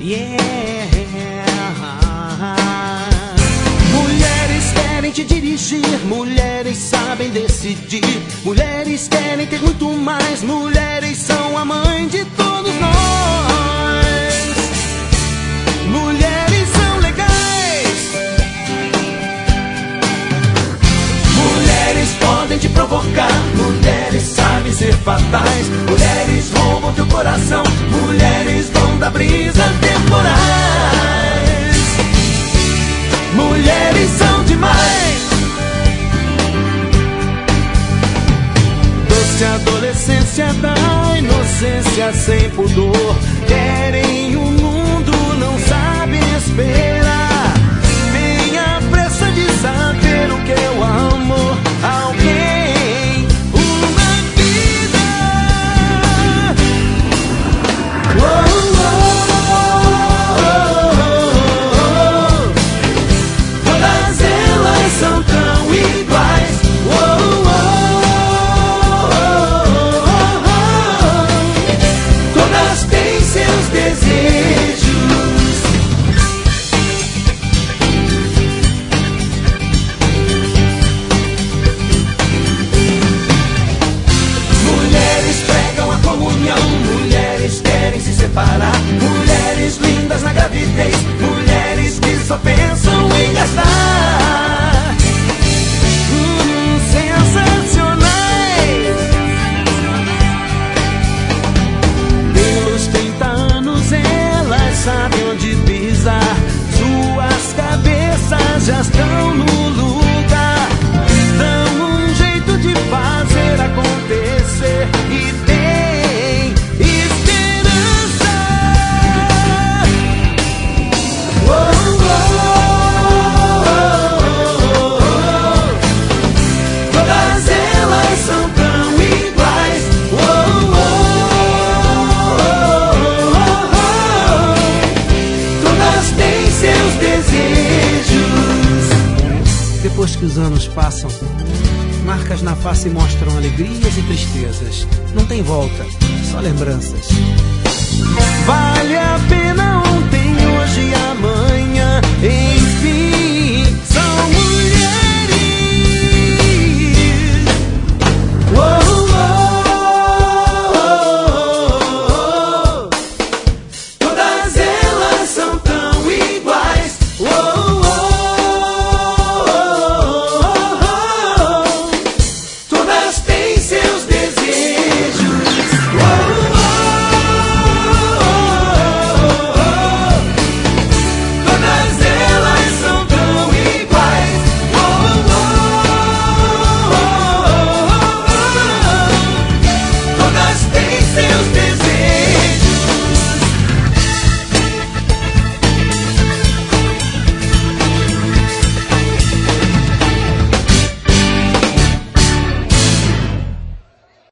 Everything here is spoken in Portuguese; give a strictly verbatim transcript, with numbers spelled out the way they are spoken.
Yeah. Mulheres querem te dirigir, mulheres sabem decidir, mulheres querem ter muito mais, mulheres são a mãe de todos nós. Mulheres são legais, mulheres podem te provocar, mulheres sabem ser fatais, mulheres roubam teu coração, mulheres vão dar brisa temporais. Mulheres são demais. Doce adolescência da inocência sem pudor, querem o mundo, não sabem esperar. Tem a pressa de saber o que é o amor. Alguém, uma vida. Oh, são tão iguais. Oh, oh, oh, oh, oh. Todas têm seus desejos. Mulheres pregam a comunhão, mulheres querem se separar, mulheres lindas na gravidez, mulheres que só pensam em gastar. Sabem onde pisar, suas cabeças já estão no lugar. Dão um jeito de fazer acontecer e tem esperança. Oh, oh, oh, oh, oh. Todas elas são tão iguais. Oh, oh. Seus desejos. Depois que os anos passam, marcas na face mostram alegrias e tristezas. Não tem volta, só lembranças. Vale a pena